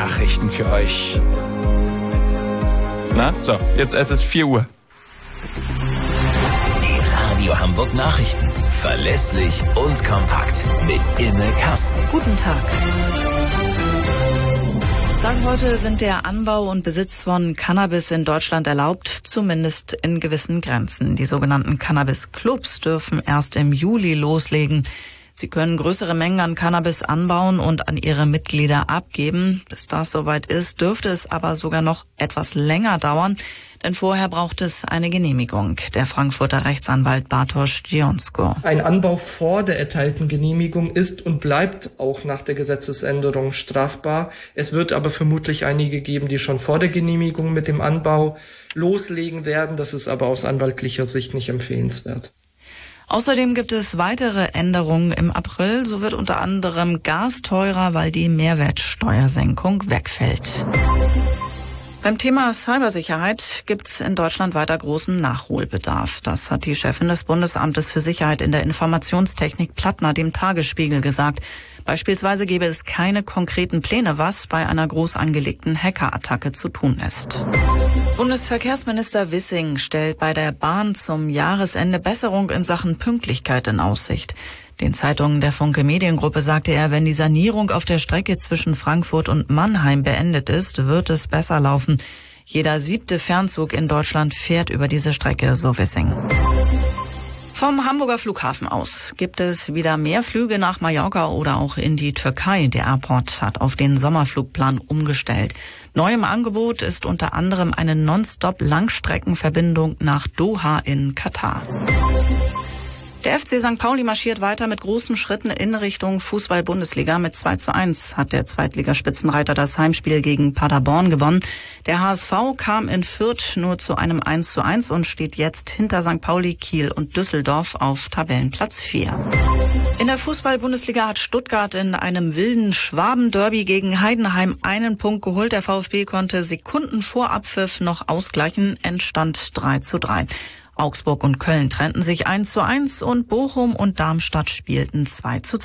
Nachrichten für euch. Na, so, jetzt es ist 4 Uhr. Die Radio Hamburg Nachrichten. Verlässlich und kompakt. Mit Imme Kasten. Guten Tag. Seit heute sind der Anbau und Besitz von Cannabis in Deutschland erlaubt, zumindest in gewissen Grenzen. Die sogenannten Cannabis-Clubs dürfen erst im Juli loslegen. Sie können größere Mengen an Cannabis anbauen und an ihre Mitglieder abgeben. Bis das soweit ist, dürfte es aber sogar noch etwas länger dauern, denn vorher braucht es eine Genehmigung. Der Frankfurter Rechtsanwalt Bartosz Dzionsko. Ein Anbau vor der erteilten Genehmigung ist und bleibt auch nach der Gesetzesänderung strafbar. Es wird aber vermutlich einige geben, die schon vor der Genehmigung mit dem Anbau loslegen werden. Das ist aber aus anwaltlicher Sicht nicht empfehlenswert. Außerdem gibt es weitere Änderungen im April. So wird unter anderem Gas teurer, weil die Mehrwertsteuersenkung wegfällt. Beim Thema Cybersicherheit gibt es in Deutschland weiter großen Nachholbedarf. Das hat die Chefin des Bundesamtes für Sicherheit in der Informationstechnik Plattner dem Tagesspiegel gesagt. Beispielsweise gäbe es keine konkreten Pläne, was bei einer groß angelegten Hackerattacke zu tun ist. Bundesverkehrsminister Wissing stellt bei der Bahn zum Jahresende Besserung in Sachen Pünktlichkeit in Aussicht. Den Zeitungen der Funke Mediengruppe sagte er, wenn die Sanierung auf der Strecke zwischen Frankfurt und Mannheim beendet ist, wird es besser laufen. Jeder 7. Fernzug in Deutschland fährt über diese Strecke, so Wissing. Vom Hamburger Flughafen aus gibt es wieder mehr Flüge nach Mallorca oder auch in die Türkei. Der Airport hat auf den Sommerflugplan umgestellt. Neu im Angebot ist unter anderem eine Nonstop-Langstreckenverbindung nach Doha in Katar. Der FC St. Pauli marschiert weiter mit großen Schritten in Richtung Fußball-Bundesliga. Mit 2:1 hat der Zweitligaspitzenreiter das Heimspiel gegen Paderborn gewonnen. Der HSV kam in Fürth nur zu einem 1:1 und steht jetzt hinter St. Pauli, Kiel und Düsseldorf auf Tabellenplatz 4. In der Fußball-Bundesliga hat Stuttgart in einem wilden Schwaben-Derby gegen Heidenheim einen Punkt geholt. Der VfB konnte Sekunden vor Abpfiff noch ausgleichen, Endstand 3:3. Augsburg und Köln trennten sich 1:1 und Bochum und Darmstadt spielten 2:2.